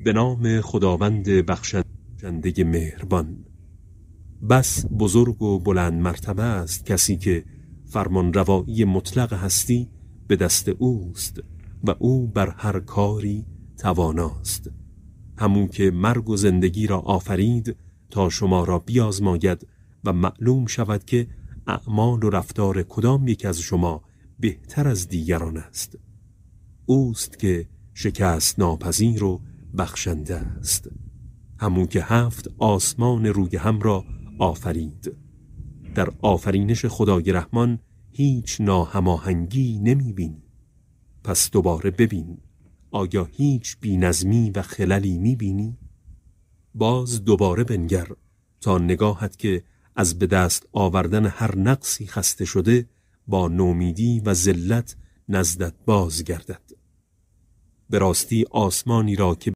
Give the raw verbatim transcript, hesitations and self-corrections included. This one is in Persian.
به نام خداوند بخشنده مهربان. بس بزرگ و بلند مرتبه است کسی که فرمان روایی مطلق هستی به دست اوست و او بر هر کاری تواناست. همون که مرگ و زندگی را آفرید تا شما را بیازماید و معلوم شود که اعمال و رفتار کدام یک از شما بهتر از دیگران است. اوست که شکست ناپذیر و بخشنده است. همون که هفت آسمان روی هم را آفرید. در آفرینش خدای رحمان هیچ ناهماهنگی نمی بینی. پس دوباره ببین، آیا هیچ بی‌نظمی و خللی می بینی؟ باز دوباره بنگر تا نگاهت که از به دست آوردن هر نقصی خسته شده با نومیدی و ذلت نزدت باز گردد. به راستی آسمانی را که